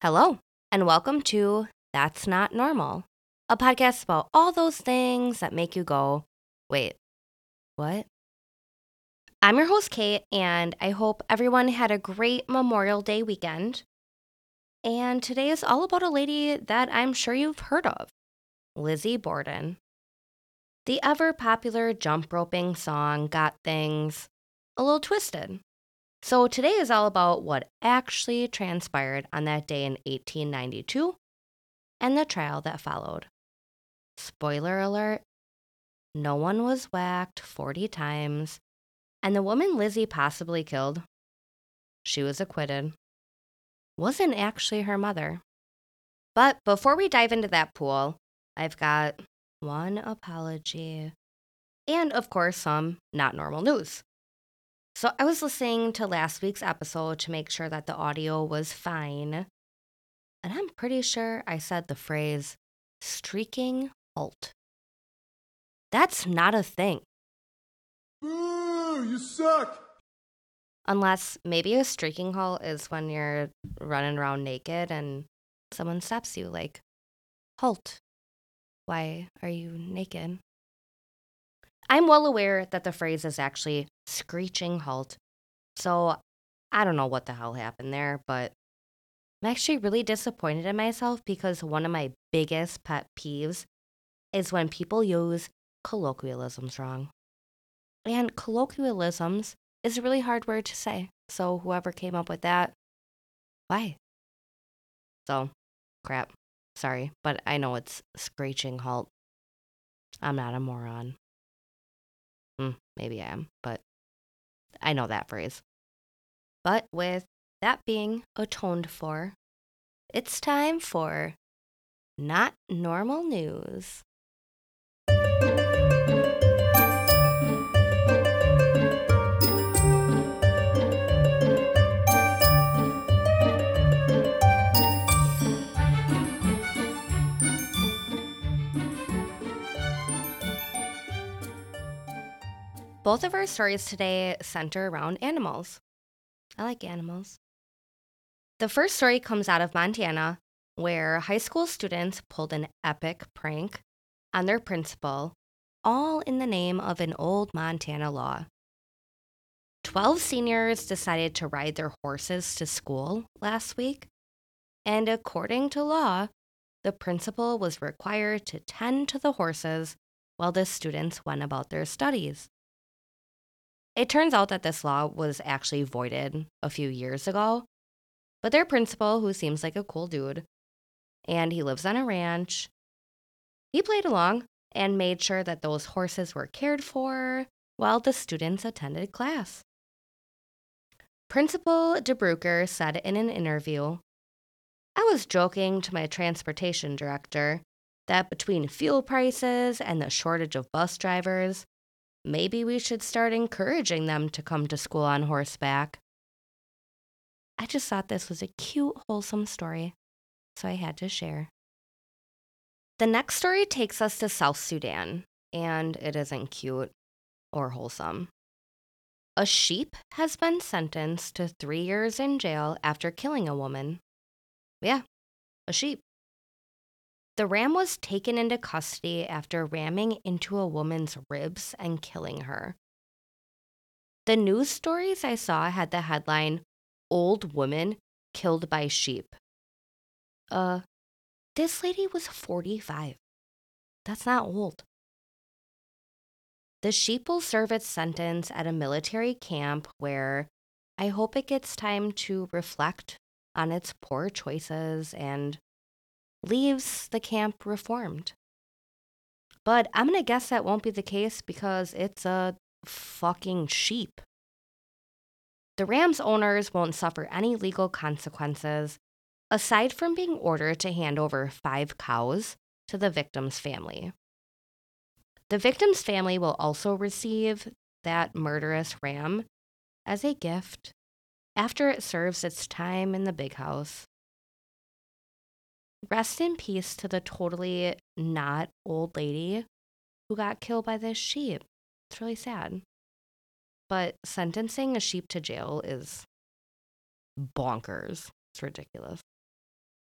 Hello, and welcome to That's Not Normal, a podcast about all those things that make you go, wait, what? I'm your host, Kate, and I hope everyone had a great Memorial Day weekend. And today is all about a lady that I'm sure you've heard of, Lizzie Borden. The ever popular jump roping song got things a little twisted. So today is all about what actually transpired on that day in 1892 and the trial that followed. Spoiler alert, no one was whacked 40 times, and the woman Lizzie possibly killed, she was acquitted, wasn't actually her mother. But before we dive into that pool, I've got one apology and, of course, some not normal news. So I was listening to last week's episode to make sure that the audio was fine, and I'm pretty sure I said the phrase streaking halt. That's not a thing. Boo! You suck! Unless maybe a streaking halt is when you're running around naked and someone stops you, like, halt. Why are you naked? I'm well aware that the phrase is actually screeching halt, so I don't know what the hell happened there, but I'm actually really disappointed in myself because one of my biggest pet peeves is when people use colloquialisms wrong. And colloquialisms is a really hard word to say, so whoever came up with that, why? So, crap. Sorry, but I know it's screeching halt. I'm not a moron. Maybe I am, but I know that phrase. But with that being atoned for, it's time for Not Normal News. Both of our stories today center around animals. I like animals. The first story comes out of Montana, where high school students pulled an epic prank on their principal, all in the name of an old Montana law. 12 seniors decided to ride their horses to school last week, and according to law, the principal was required to tend to the horses while the students went about their studies. It turns out that this law was actually voided a few years ago, but their principal, who seems like a cool dude, and he lives on a ranch, he played along and made sure that those horses were cared for while the students attended class. Principal DeBrucker said in an interview, "I was joking to my transportation director that between fuel prices and the shortage of bus drivers, maybe we should start encouraging them to come to school on horseback." I just thought this was a cute, wholesome story, so I had to share. The next story takes us to South Sudan, and it isn't cute or wholesome. A sheep has been sentenced to 3 years in jail after killing a woman. Yeah, a sheep. The ram was taken into custody after ramming into a woman's ribs and killing her. The news stories I saw had the headline, "Old Woman Killed by Sheep." This lady was 45. That's not old. The sheep will serve its sentence at a military camp where I hope it gets time to reflect on its poor choices and leaves the camp reformed. But I'm going to guess that won't be the case because it's a fucking sheep. The ram's owners won't suffer any legal consequences aside from being ordered to hand over 5 cows to the victim's family. The victim's family will also receive that murderous ram as a gift after it serves its time in the big house. Rest in peace to the totally not old lady who got killed by this sheep. It's really sad. But sentencing a sheep to jail is bonkers. It's ridiculous.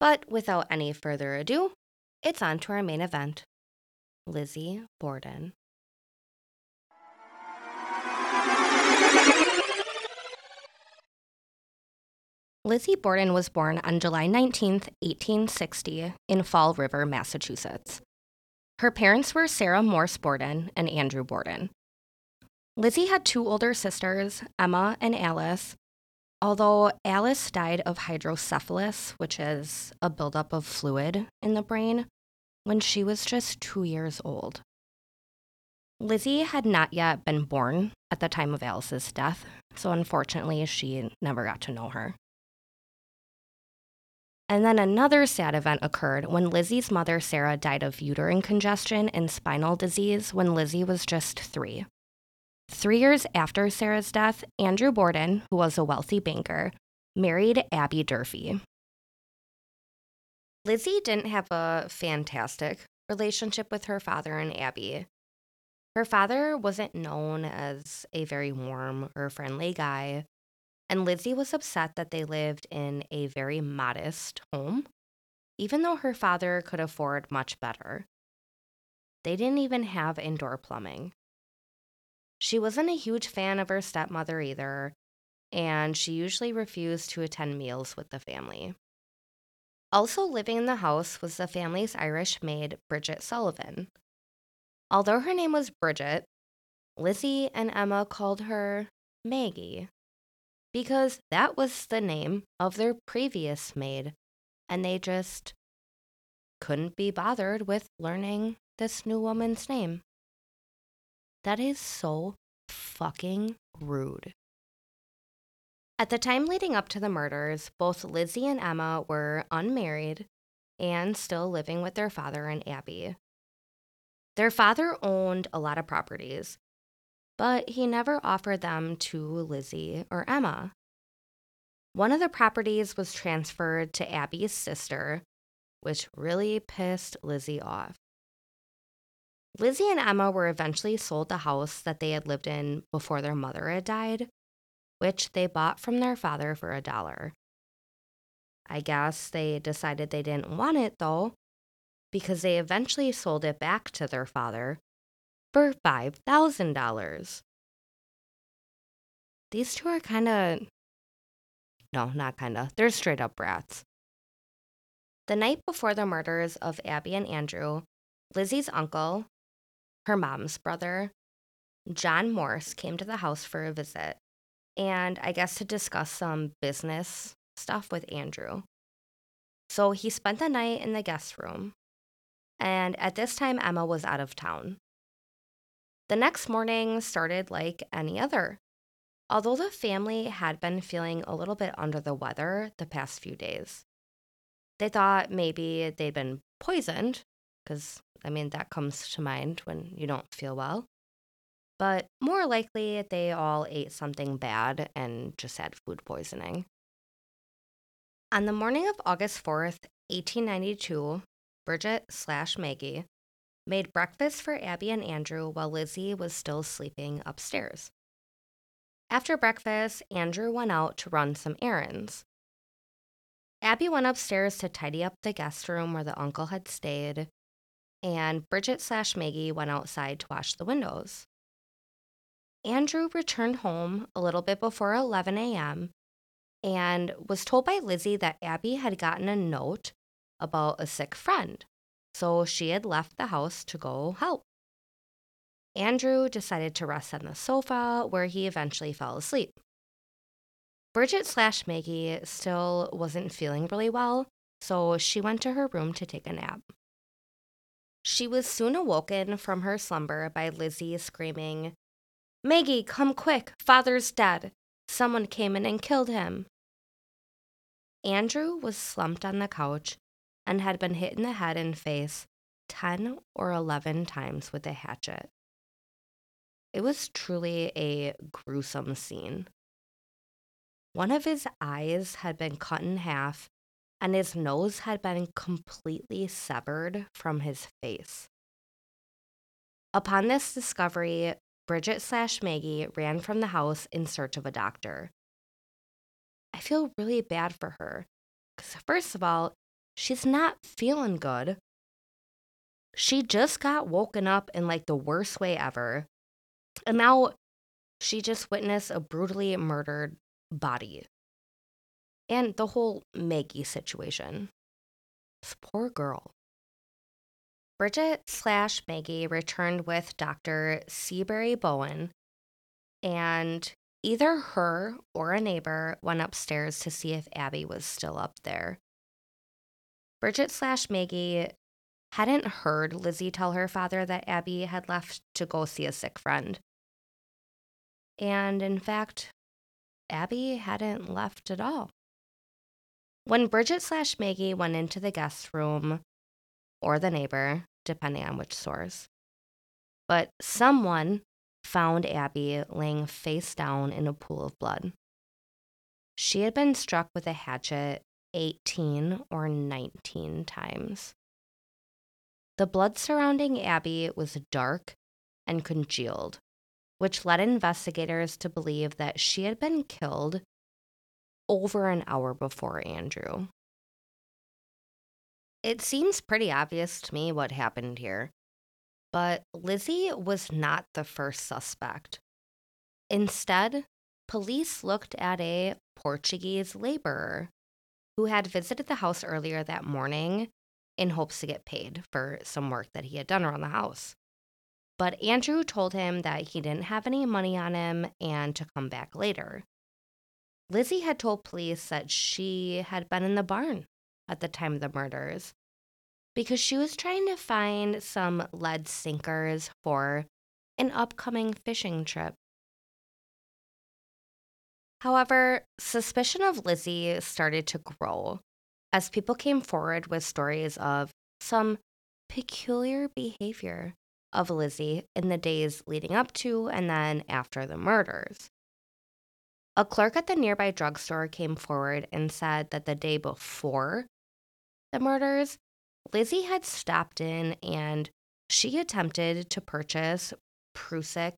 But without any further ado, it's on to our main event, Lizzie Borden. Lizzie Borden was born on July 19th, 1860, in Fall River, Massachusetts. Her parents were Sarah Morse Borden and Andrew Borden. Lizzie had two older sisters, Emma and Alice, although Alice died of hydrocephalus, which is a buildup of fluid in the brain, when she was just 2 years old. Lizzie had not yet been born at the time of Alice's death, so unfortunately she never got to know her. And then another sad event occurred when Lizzie's mother, Sarah, died of uterine congestion and spinal disease when Lizzie was just 3. 3 years after Sarah's death, Andrew Borden, who was a wealthy banker, married Abby Durfee. Lizzie didn't have a fantastic relationship with her father and Abby. Her father wasn't known as a very warm or friendly guy, and Lizzie was upset that they lived in a very modest home, even though her father could afford much better. They didn't even have indoor plumbing. She wasn't a huge fan of her stepmother either, and she usually refused to attend meals with the family. Also living in the house was the family's Irish maid, Bridget Sullivan. Although her name was Bridget, Lizzie and Emma called her Maggie, because that was the name of their previous maid, and they just couldn't be bothered with learning this new woman's name. That is so fucking rude. At the time leading up to the murders, both Lizzie and Emma were unmarried and still living with their father and Abby. Their father owned a lot of properties, but he never offered them to Lizzie or Emma. One of the properties was transferred to Abby's sister, which really pissed Lizzie off. Lizzie and Emma were eventually sold the house that they had lived in before their mother had died, which they bought from their father for $1. I guess they decided they didn't want it, though, because they eventually sold it back to their father for $5,000. These two are they're straight up brats. The night before the murders of Abby and Andrew, Lizzie's uncle, her mom's brother, John Morse, came to the house for a visit, and I guess to discuss some business stuff with Andrew. So he spent the night in the guest room, and at this time Emma was out of town. The next morning started like any other. Although the family had been feeling a little bit under the weather the past few days. They thought maybe they'd been poisoned, because, that comes to mind when you don't feel well. But more likely, they all ate something bad and just had food poisoning. On the morning of August 4th, 1892, Bridget/Maggie made breakfast for Abby and Andrew while Lizzie was still sleeping upstairs. After breakfast, Andrew went out to run some errands. Abby went upstairs to tidy up the guest room where the uncle had stayed, and Bridget/Maggie went outside to wash the windows. Andrew returned home a little bit before 11 a.m. and was told by Lizzie that Abby had gotten a note about a sick friend, so she had left the house to go help. Andrew decided to rest on the sofa, where he eventually fell asleep. Bridget/Maggie still wasn't feeling really well, so she went to her room to take a nap. She was soon awoken from her slumber by Lizzie screaming, "Maggie, come quick, Father's dead. Someone came in and killed him." Andrew was slumped on the couch and had been hit in the head and face 10 or 11 times with a hatchet. It was truly a gruesome scene. One of his eyes had been cut in half, and his nose had been completely severed from his face. Upon this discovery, Bridget/Maggie ran from the house in search of a doctor. I feel really bad for her, because first of all, she's not feeling good. She just got woken up in like the worst way ever. And now she just witnessed a brutally murdered body. And the whole Maggie situation. This poor girl. Bridget/Maggie returned with Dr. Seabury Bowen, and either her or a neighbor went upstairs to see if Abby was still up there. Bridget/Maggie hadn't heard Lizzie tell her father that Abby had left to go see a sick friend. And in fact, Abby hadn't left at all. When Bridget/Maggie went into the guest room, or the neighbor, depending on which source, but someone found Abby laying face down in a pool of blood. She had been struck with a hatchet 18 or 19 times. The blood surrounding Abby was dark and congealed, which led investigators to believe that she had been killed over an hour before Andrew. It seems pretty obvious to me what happened here, but Lizzie was not the first suspect. Instead, police looked at a Portuguese laborer who had visited the house earlier that morning in hopes to get paid for some work that he had done around the house. But Andrew told him that he didn't have any money on him and to come back later. Lizzie had told police that she had been in the barn at the time of the murders because she was trying to find some lead sinkers for an upcoming fishing trip. However, suspicion of Lizzie started to grow as people came forward with stories of some peculiar behavior of Lizzie in the days leading up to and then after the murders. A clerk at the nearby drugstore came forward and said that the day before the murders, Lizzie had stopped in and she attempted to purchase prussic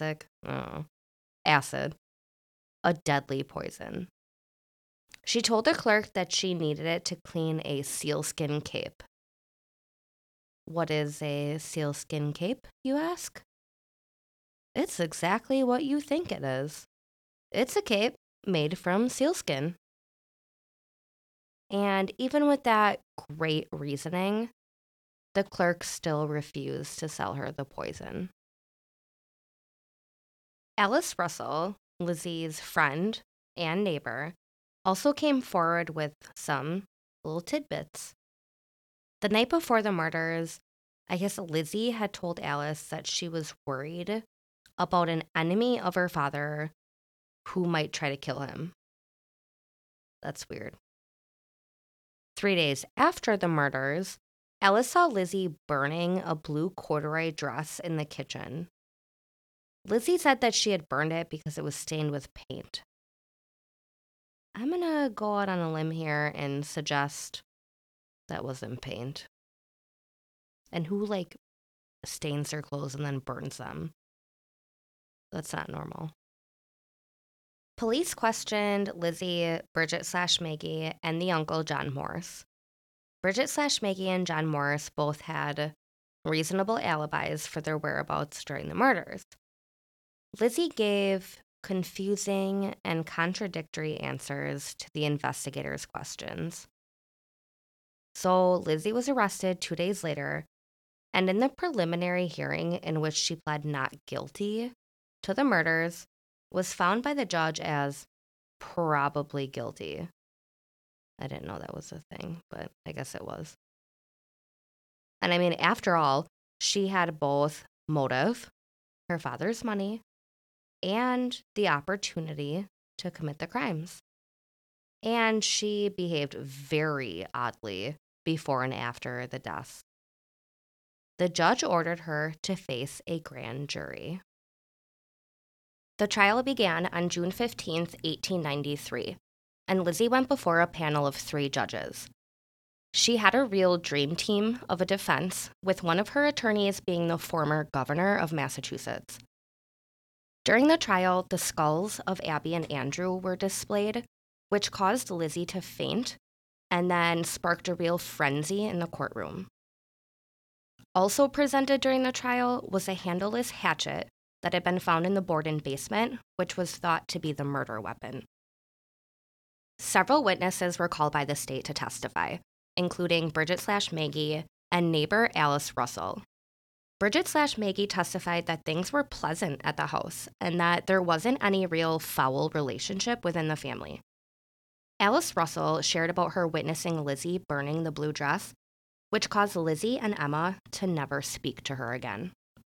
acid, a deadly poison. She told the clerk that she needed it to clean a sealskin cape. What is a sealskin cape, you ask? It's exactly what you think it is. It's a cape made from sealskin. And even with that great reasoning, the clerk still refused to sell her the poison. Alice Russell, Lizzie's friend and neighbor, also came forward with some little tidbits. The night before the murders, I guess Lizzie had told Alice that she was worried about an enemy of her father who might try to kill him. That's weird. 3 days after the murders, Alice saw Lizzie burning a blue corduroy dress in the kitchen. Lizzie said that she had burned it because it was stained with paint. I'm going to go out on a limb here and suggest that wasn't paint. And who, stains their clothes and then burns them? That's not normal. Police questioned Lizzie, Bridget/Maggie, and the uncle, John Morse. Bridget/Maggie and John Morse both had reasonable alibis for their whereabouts during the murders. Lizzie gave confusing and contradictory answers to the investigators' questions. So Lizzie was arrested 2 days later, and in the preliminary hearing in which she pled not guilty to the murders, was found by the judge as probably guilty. I didn't know that was a thing, but I guess it was. And I mean, after all, she had both motive, her father's money, and the opportunity to commit the crimes. And she behaved very oddly before and after the deaths. The judge ordered her to face a grand jury. The trial began on June 15th, 1893, and Lizzie went before a panel of 3 judges. She had a real dream team of a defense, with one of her attorneys being the former governor of Massachusetts. During the trial, the skulls of Abby and Andrew were displayed, which caused Lizzie to faint and then sparked a real frenzy in the courtroom. Also presented during the trial was a handleless hatchet that had been found in the Borden basement, which was thought to be the murder weapon. Several witnesses were called by the state to testify, including Bridget/Maggie and neighbor Alice Russell. Bridget/Maggie testified that things were pleasant at the house and that there wasn't any real foul relationship within the family. Alice Russell shared about her witnessing Lizzie burning the blue dress, which caused Lizzie and Emma to never speak to her again.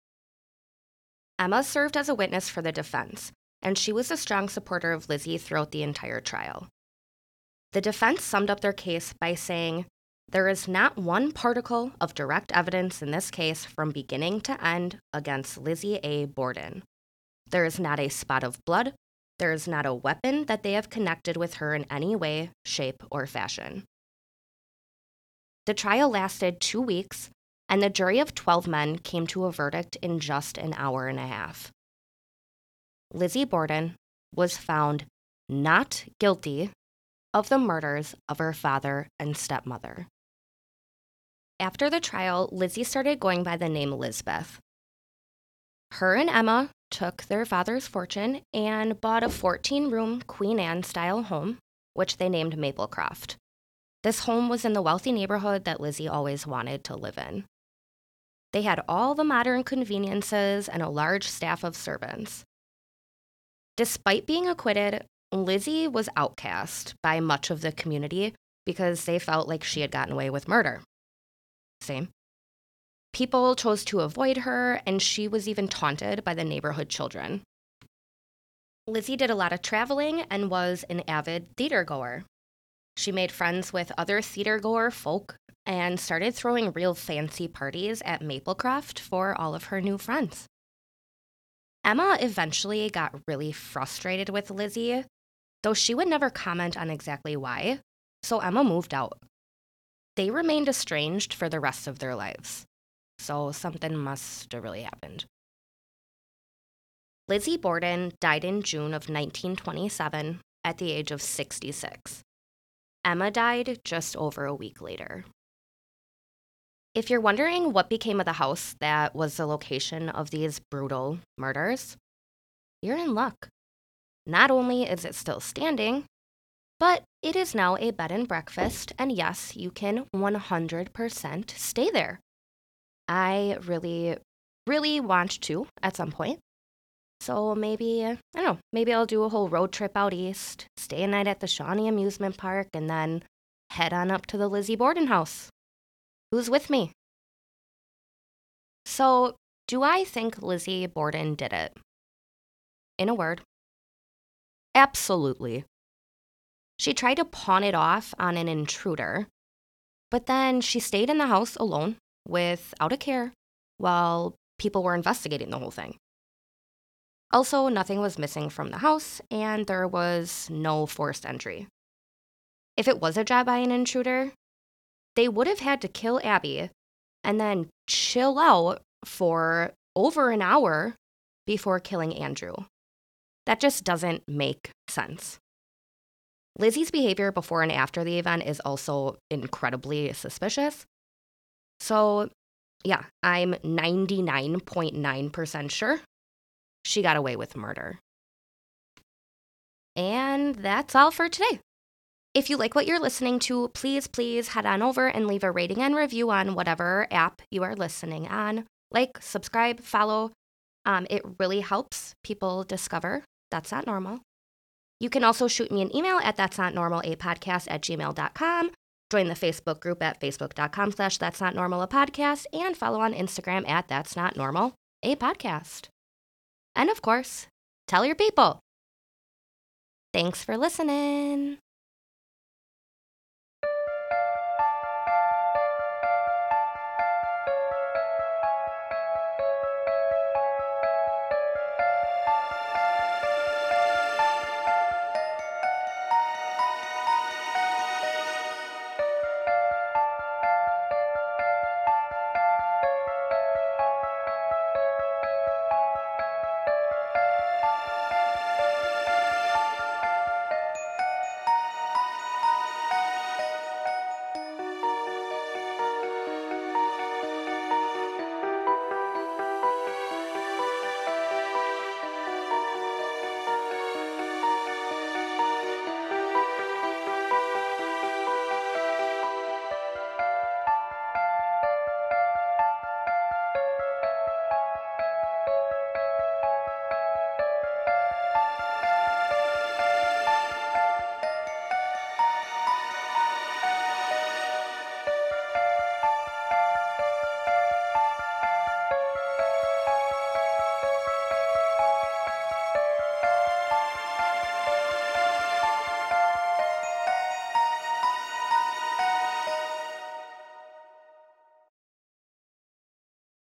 Emma served as a witness for the defense, and she was a strong supporter of Lizzie throughout the entire trial. The defense summed up their case by saying, "There is not one particle of direct evidence in this case from beginning to end against Lizzie A. Borden. There is not a spot of blood. There is not a weapon that they have connected with her in any way, shape, or fashion." The trial lasted 2 weeks, and the jury of 12 men came to a verdict in just an hour and a half. Lizzie Borden was found not guilty of the murders of her father and stepmother. After the trial, Lizzie started going by the name Lizbeth. Her and Emma took their father's fortune and bought a 14-room Queen Anne-style home, which they named Maplecroft. This home was in the wealthy neighborhood that Lizzie always wanted to live in. They had all the modern conveniences and a large staff of servants. Despite being acquitted, Lizzie was outcast by much of the community because they felt like she had gotten away with murder. Same. People chose to avoid her, and she was even taunted by the neighborhood children. Lizzie did a lot of traveling and was an avid theater goer. She made friends with other theater goer folk and started throwing real fancy parties at Maplecroft for all of her new friends. Emma eventually got really frustrated with Lizzie, though she would never comment on exactly why, so Emma moved out. They remained estranged for the rest of their lives, so something must have really happened. Lizzie Borden died in June of 1927 at the age of 66. Emma died just over a week later. If you're wondering what became of the house that was the location of these brutal murders, you're in luck. Not only is it still standing, but it is now a bed and breakfast, and yes, you can 100% stay there. I really, really want to at some point. So maybe I'll do a whole road trip out east, stay a night at the Shawnee Amusement Park, and then head on up to the Lizzie Borden house. Who's with me? So, do I think Lizzie Borden did it? In a word, absolutely. She tried to pawn it off on an intruder, but then she stayed in the house alone without a care while people were investigating the whole thing. Also, nothing was missing from the house, and there was no forced entry. If it was a job by an intruder, they would have had to kill Abby and then chill out for over an hour before killing Andrew. That just doesn't make sense. Lizzie's behavior before and after the event is also incredibly suspicious. So, yeah, I'm 99.9% sure she got away with murder. And that's all for today. If you like what you're listening to, please head on over and leave a rating and review on whatever app you are listening on. Like, subscribe, follow. It really helps people discover That's Not Normal. You can also shoot me an email at that'snotnormalapodcast@gmail.com. Join the Facebook group at facebook.com/that'snotnormalapodcast and follow on Instagram at that'snotnormalapodcast. And of course, tell your people. Thanks for listening.